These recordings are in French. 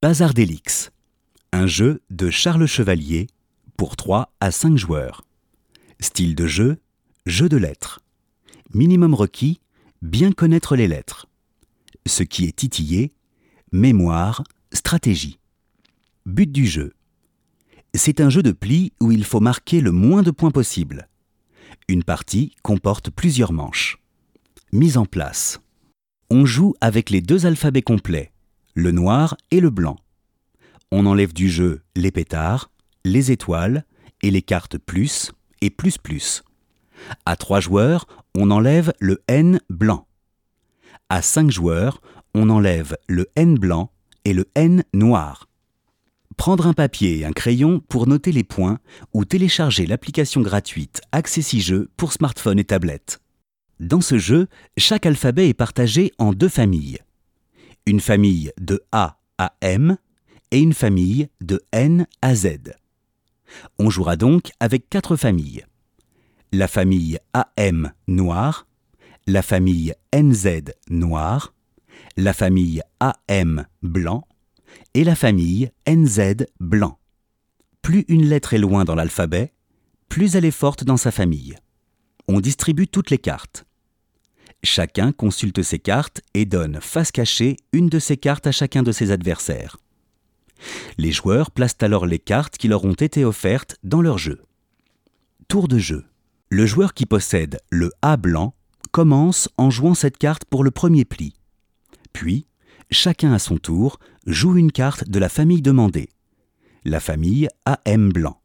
Bazar d'Élix, un jeu de Charles Chevalier pour 3 à 5 joueurs. Style de jeu, jeu de lettres. Minimum requis, bien connaître les lettres. Ce qui est titillé, mémoire, stratégie. But du jeu. C'est un jeu de pli où il faut marquer le moins de points possible. Une partie comporte plusieurs manches. Mise en place. On joue avec les 2 alphabets complets, le noir et le blanc. On enlève du jeu les pétards, les étoiles et les cartes plus et plus plus. À 3 joueurs, on enlève le N blanc. À 5 joueurs, on enlève le N blanc et le N noir. Prendre un papier et un crayon pour noter les points ou télécharger l'application gratuite Accessi-Jeux pour smartphone et tablette. Dans ce jeu, chaque alphabet est partagé en 2 familles. Une famille de A à M et une famille de N à Z. On jouera donc avec 4 familles. La famille AM noir, la famille NZ noir, la famille AM blanc et la famille NZ blanc. Plus une lettre est loin dans l'alphabet, plus elle est forte dans sa famille. On distribue toutes les cartes. Chacun consulte ses cartes et donne face cachée une de ses cartes à chacun de ses adversaires. Les joueurs placent alors les cartes qui leur ont été offertes dans leur jeu. Tour de jeu. Le joueur qui possède le A blanc commence en jouant cette carte pour le premier pli. Puis, chacun à son tour joue une carte de la famille demandée, la famille AM blanc.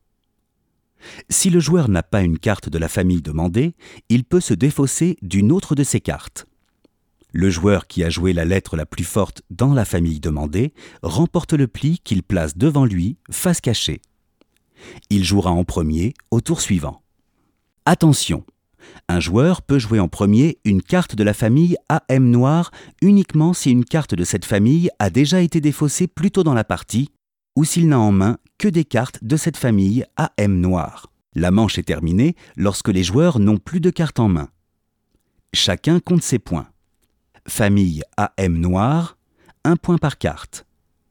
Si le joueur n'a pas une carte de la famille demandée, il peut se défausser d'une autre de ses cartes. Le joueur qui a joué la lettre la plus forte dans la famille demandée remporte le pli qu'il place devant lui, face cachée. Il jouera en premier au tour suivant. Attention! Un joueur peut jouer en premier une carte de la famille AM noir uniquement si une carte de cette famille a déjà été défaussée plus tôt dans la partie ou s'il n'a en main que des cartes de cette famille AM noir. La manche est terminée lorsque les joueurs n'ont plus de cartes en main. Chacun compte ses points. Famille AM noir, 1 point par carte.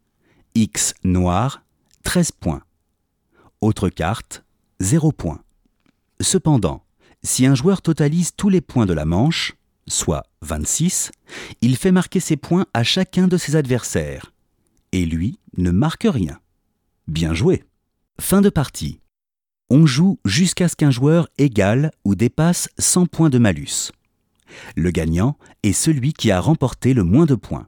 X noir, 13 points. Autre carte, 0 point. Cependant, si un joueur totalise tous les points de la manche, soit 26, il fait marquer ses points à chacun de ses adversaires. Et lui ne marque rien. Bien joué! Fin de partie. On joue jusqu'à ce qu'un joueur égale ou dépasse 100 points de malus. Le gagnant est celui qui a remporté le moins de points.